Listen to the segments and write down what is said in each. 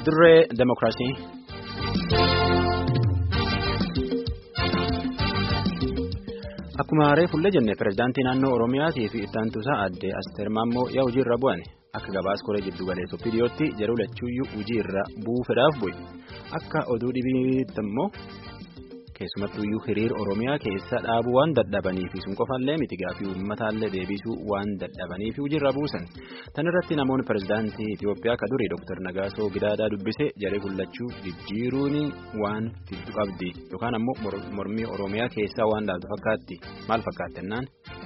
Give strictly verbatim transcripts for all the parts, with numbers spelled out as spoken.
Dirree Demokiraasii. Akkuma reefullee jenne pirezidaantii naannoo Oromiyaatii fi itti aantuusaa aadde Asteer Maammoo yaa hojiirra bu'an akka gabaas koree jiddu galeessa Opiidiyootti jedhu lachuuyyuu hojiirra buufedhaaf bu'e akka oduu dhibiitti immoo keessumattuyyuu hiriir Oromiyaa keessa dhaabuu waan dadhabaniif sun qofallee miti gaafii uummataallee deebisuu waan dadhabaniif hojiirra buusan. Tan irratti namoonni pirezidaantii Itoophiyaa ka durii Dooktar Nagaasoo Gidaadaa dubbise jaree gullachuu jijjiiruun waan fiddu qabdi yookaan ammoo mormii Oromiyaa keessaa waan dhaaltu fakkaatti maal fakkaatennaan.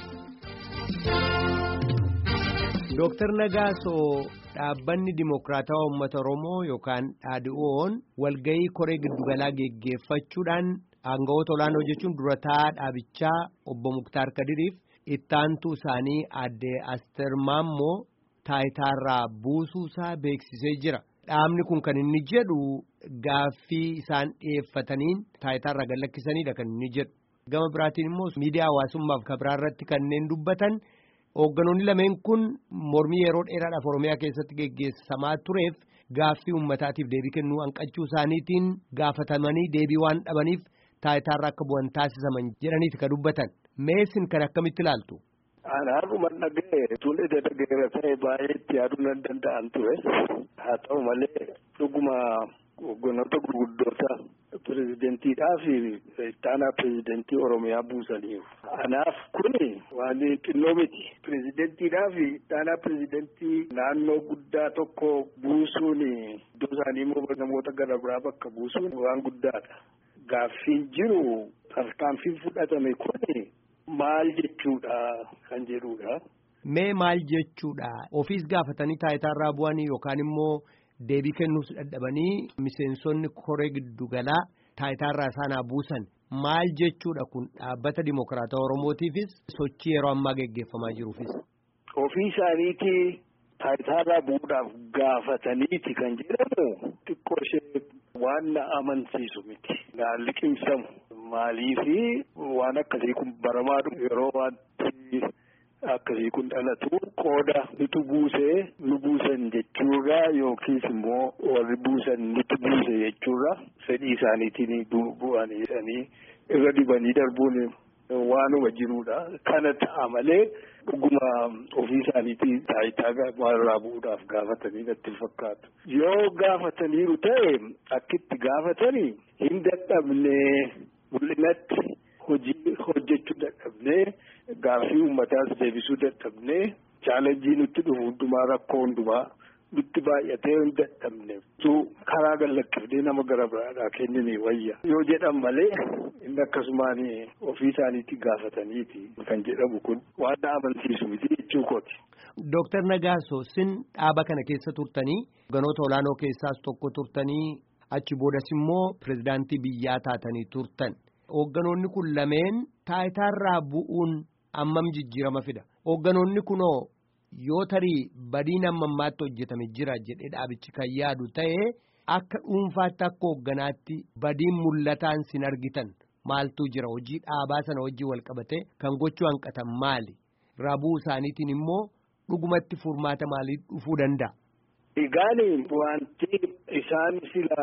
Dooktar Nagaasoo dhaabbanni Dimokiraatawaa Uummata Oromoo yookaan dhaadhi'oon walgahii koree giddugalaa geggeeffachuudhaan aangawoota olaanoo jechuun durataa dhaabichaa obbo Muktaar Kadiriif itti aantuu isaanii aadde Asteer Maammoo taayitaarraa buusuusaa beeksisee jira. Dhaabni kun kan inni jedhu gaaffii isaan dhiyeeffataniin taayitaarraa gallakkisaniidha kan inni jedhu. Gama biraatiin immoo miidiyaa hawaasummaaf kabraa irratti kanneen dubbatan hoogganoonni lameen kun mormii yeroo dheeraadhaaf Oromiyaa keessatti geggeessamaa tureef gaaffii uummataatiif deebii kennuu hanqachuu isaaniitiin gaafatamanii deebii waan dhabaniif taayitaarraa akka bu'an taasisaman jedhaniiti ka dubbatan. Meesin kan akkamitti ilaaltu? Anaafuma dhaga'e tun ija dhaga'eera ta'e baay'eetti yaaduu nan danda'an ture. Haa ta'u malee dhuguma hoogganoota gurguddoota pireezidentiidhaa fi itti aanaa pireezidentii Oromiyaa buusaniiru. Anaaf kuni waan xinnoo miti. Pireezidentiidhaa fi itti aanaa pireezidentii naannoo guddaa tokko buusuun iddoo isaanii immoo namoota gara biraa bakka buusuun waan guddaadha. Gaaffiin jiru tarkaanfiin fudhatame kuni maal jechuudha kan jedhudha. Mee maal jechuudha? Ofiis gaafatanii taayitaarraa bu'anii yookaan immoo deebii kennuus dadhabanii miseensonni koree giddugalaa taayitaarraa isaanaa buusan maal jechuudha kun dhaabbata Dimokiraatawaa Oromootiifis sochii yeroo ammaa geggeeffamaa jiruufis. Ofii isaaniitii taayitaarraa bu'uudhaaf gaafataniiti kan jedhamu xiqqoo ishee waan na amansiisu miti. Na liqimsamu maaliifi waan akkasii kun baramaa yeroo wanti akkasii kun dhalatu qooda nutu buusee nu buusan jechuurra yookiis immoo warri buusan nutu buuse jechuurra fedhii isaaniitiin bu'anii irra dibanii darbuun waanuma jiruudha. Kana ta'a malee dhuguma ofii isaaniitii taayitaa irraa bu'uudhaaf gaafatanii natti fakkaatu. Yoo gaafataniiru ta'e akkitti gaafatanii hin dadhabnee mul'inatti hojii hojjechuu dadhabnee gaaffii uummataas deebisuu dadhabnee chaalenjii nutti dhufu hundumaa rakkoo hundumaa nutti baay'atee hin dadhabne karaa gallakkifnee nama gara biraadhaa kennanii wayya yoo jedhan malee inni akkasumaan ofii isaaniitti gaafataniiti kan jedhamu kun waan na amansiisu miti jechuu kooti. Dooktar Nagaasoo sin dhaaba kana keessa turtanii hoogganoota olaanoo keessaas tokko turtanii achi boodas immoo pirezidaantii biyyaa taatanii turtan. Hoogganoonni kun lameen taayitaarraa bu'uun ammam jijjiirama fida. Hoogganoonni kunoo yoo tarii badiin amma ammaatti hojjetame jira jedhee dhaabichi kan yaadu ta'ee akka dhuunfaatti akka hoogganaatti badiin mul'ataan sin argitan maaltu jira hojii dhaabaa sana hojii wal qabatee kan gochuu hanqatan maali? Rabuu isaaniitiin immoo dhugumatti furmaata maalii dhufuu danda'a? Egaani wanti isaan sila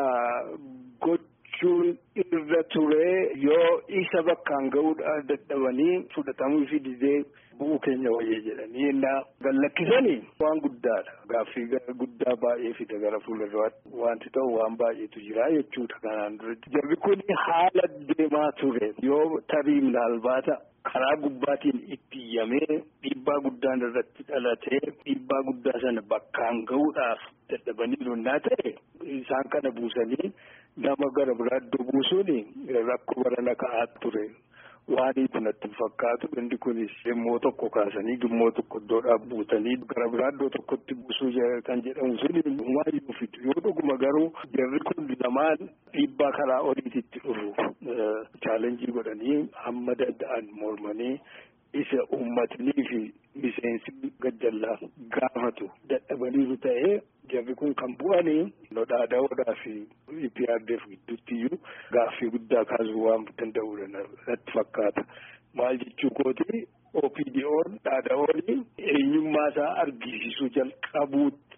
gochuun irra ture yoo isa bakkaan ga'uudhaan dadhabanii fudhatamuu fi didee bu'uu keenya wayyee jedhanii innaa gallakkisanii waan guddaadha. Gaaffii guddaa baay'ee fida gara fuulduraatti wanti ta'u waan baay'eetu jira jechuudha kanaan duratti. Jarri kun haala deemaa ture yoo tarii minaalbaata karaa gubbaatiin itti iyyamee dhiibbaa guddaan irratti dhalatee dhiibbaa guddaa sana bakkaan ga'uudhaaf dadhabanii naa ta'e isaan kana buusanii nama gara biraa iddoo buusuun rakkoo barana ka'aa ture. Waan natti fakkaatu inni kunis dhimmoo tokko kaasanii dhimmoo tokko iddoodhaa buutanii gara biraa iddoo tokkotti buusuu kan jedhamu sun waayyuu fidu yoo dhuguma garuu jarri kun lamaan dhiibbaa karaa oliititti dhufu chaalenjii godhanii hamma danda'an mormanii isa uummatanii fi miseensi gajjallaa gaafatu dadhabaniiru ta'ee jarri kun kan bu'anii dhaada'oodhaa fi E P R D F gidduutti iyyuu gaaffii guddaa kaasuu waan danda'uudha natti fakkaata. Maal jechuu kooti O P D O'n dhaada'oon eenyummaa isaa argisiisuu jalqabuutti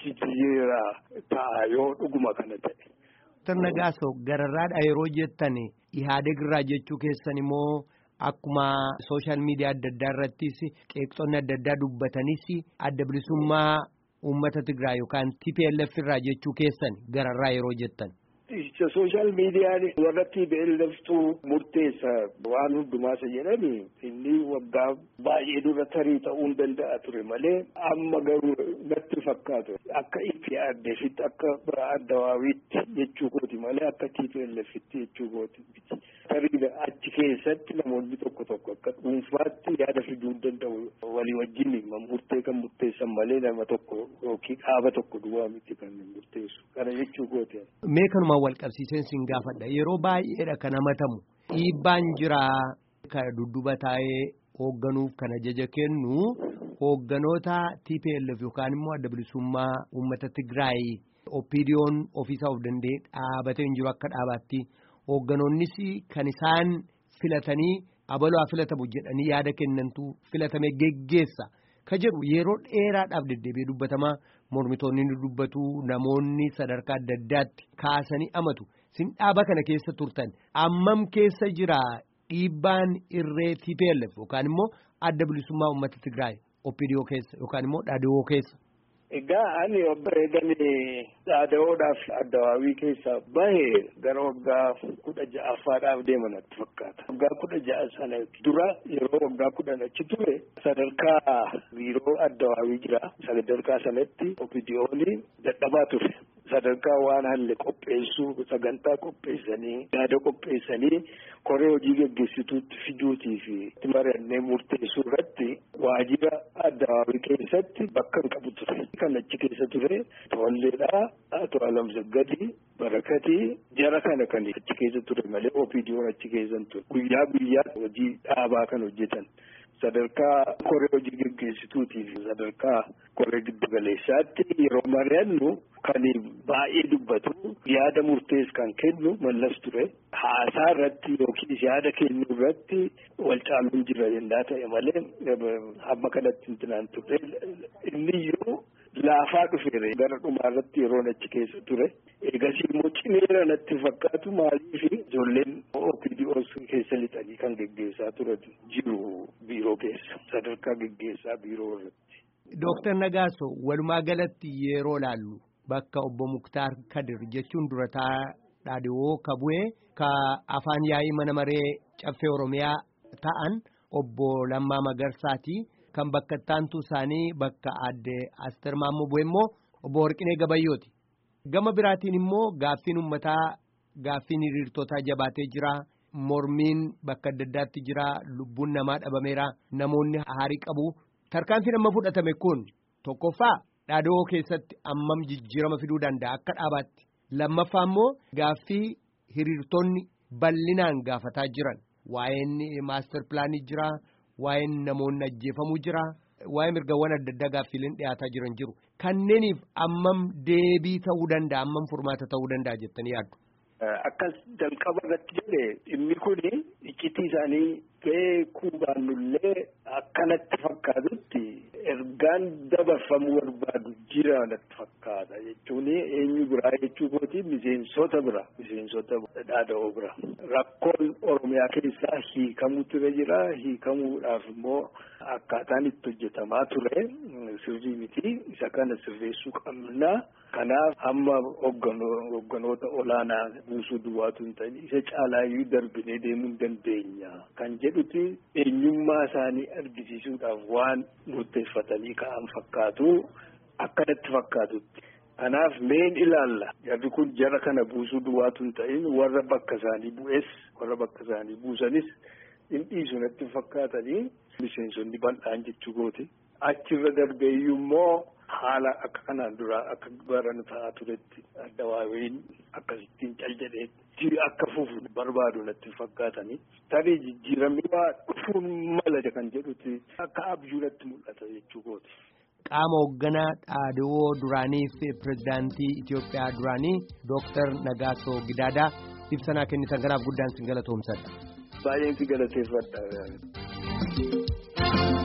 jijjiirra ta'a yoo dhuguma kana ta'e. Doktar Nagaasoo gararraadha yeroo jettan Ihaadeeg irraa jechuu keessan immoo akkuma sooshaal miidiyaa adda addaa irrattis qeeqxonni adda addaa dubbatanis adda bilisummaa uummata Tigraay yookaan T P L F irraa jechuu keessan gararraa yeroo jettan. Sooshaal miidiyaan warra T P L F murteessa waan hundumaa jedhani inni waggaa baay'ee dura tarii ta'uu hin danda'a ture malee amma garuu natti fakkaatu akka itti addeesitti akka addawaawiitti jechuu kooti malee akka T P L F'itti jechuu kooti. Tarii achi keessatti namoonni tokko tokko akka dhuunfaatti yaada fiduu hin danda'u walii wajjin murtee kan murteessan malee nama tokko yookiin dhaaba tokko duwwaa miti kan murteessu kana jechuu kooti. Mee kanumaan wal qabsiiseen sin gaafadha yeroo baay'eedha kan hamatamu dhiibbaan jiraa kan dudduba taa'ee hoogganuuf kan ajaja kennu hoogganoota T P L F yookaan immoo adda bilisummaa uummata Tigraay opiidiyoon ofiisaa of danda'ee dhaabatee hin jiru akka dhaabaatti hoogganoonnis kan isaan filatanii abaluu filatamu jedhanii yaada kennantu filatame geggeessa ka jedhu yeroo dheeraadhaaf deddeebi'ee dubbatamaa mormitoonni ni dubbatu namoonni sadarkaa adda addaatti kaasanii amatu sin dhaaba kana keessa turtan ammam keessa jira dhiibbaan irree T P L F yookaan immoo adda bilisummaa uummata Tigraay opiidiyoo keessa yookaan immoo dhaadhiyoo keessa. Egaa ani obboleeddanii dhaadhiyoodhaaf addawaawii keessa bahee gara waggaa kudha ja'affaadhaaf deeman natti fakkaata. Waggaa kudha ja'a sana dura yeroo waggaa kudhan achi ture sadarkaa biiroo addawaawii jira. Sadarkaa sanatti opiidiyoonni dadhabaa ture. Sadarkaa waan halle qopheessuu sagantaa qopheessanii yaada qopheessanii koree hojii gaggeessituutti fiduutii fi itti mari'annee murteessuu irratti waajjira addawaawii keessatti bakka hin qabu ture. Kan achi keessa ture tolleedhaa Ato Alamzaggadii Barakatii jara kana kan achi keessa ture malee opiidiyoon achi keessa hin ture. Guyyaa guyyaa hojii dhaabaa kan hojjetan. Sadarkaa koree hojii gaggeessituutii fi sadarkaa koree giddugaleessaatti yeroo mari'annu kan baay'ee dubbatu yaada murtees kan kennu mallas ture. Haasaa irratti yookiin yaada kennu irratti wal caaluun jira jendaa ta'e malee hamma kanatti hintinaan ture. Inni iyyuu laafaa dhufeere gara dhumaa irratti yeroo achi keessa ture. Eegas immoo cimeera natti fakkaatu maaliif ijoolleen O P D O keessa lixanii kan geggeessaa turan jiru biiroo keessa sadarkaa geggeessaa biiroo irratti. Dooktar Nagaasoo walumaa galatti yeroo laallu bakka obbo Muktaar Kadir jechuun durataa dhaadhiyoo kabu'ee ka afaan yaa'ii mana maree caffee Oromiyaa ta'an obbo Lammaa Magarsaati kan bakka taantu isaanii bakka adde Asteer Maammoo bu'e immoo obbo Warqinee Gabayyooti. Gama biraatiin immoo gaaffiin uummataa gaaffiin hiriirtotaa jabaatee jira. Mormiin bakka adda addaatti jira. Lubbuun namaa dhabameera. Namoonni haarii qabu. Tarkaanfiin amma fudhatame kun tokkoffaa dhaadhiyoo keessatti ammam jijjiirama fiduu danda'a akka dhaabaatti. Lammaffaa immoo gaaffii hiriirtonni bal'inaan gaafataa jiran. Waa'een maaster pilaanii jira. Waa'een namoonni ajjeefamuu jira. Waa'ee mirgawwan adda addaa gaaffiileen dhiyaataa jiran jiru. Kanneeniif ammam deebii ta'uu danda'a ammam furmaata ta'uu danda'a jettanii yaaddu. Akkas jalqaba irratti jedhe dhimmi kuni iccitii isaanii beekuu baannullee akkanatti fakkaatutti ergaan dabarfamuu barbaadu jira natti fakkaata jechuun eenyu biraa jechuu kooti miseensota bira miseensota dhaadhiyoo bira rakkoon Oromiyaa keessaa hiikamuu ture jira hiikamuudhaaf immoo akkaataan itti hojjetamaa ture sirrii miti isa kana sirreessuu qabna kanaaf amma hoogganoota olaanaa buusuu duwwaatu hin ta'in isa caalaayyuu darbinee deemuu hin dandeenya kan jedhuti eenyummaa isaanii argisiisuudhaaf waan murteeffatanii ka'an fakkaatu akkanatti fakkaatutti. Kanaaf meen ilaalla jarri kun jara kana buusuu duwwaatu hin ta'in warra bakka isaanii bu'es warra bakka isaanii buusanis hin dhiisu natti fakkaatanii miseensonni bal'aan jechuu kooti. Achirra darbeeyyuu immoo haala akka kanaan dura akka baran ta'aa turetti addawaawiin akkasittiin cal jedheetti akka fufu barbaadu natti fakkaatanii tarii jijjiiramni waa dhufuun mala kan jedhuti akka abjuu natti mul'ata jechuu kooti. Qaama hoogganaa dhaadhiyoo duraanii fi pirezidaantii Itoophiyaa duraanii Dooktar Nagaasoo Gidaadaa ibsanaa kennitan kanaaf guddaan sin galatoomsadha. Baay'een si galateeffadha.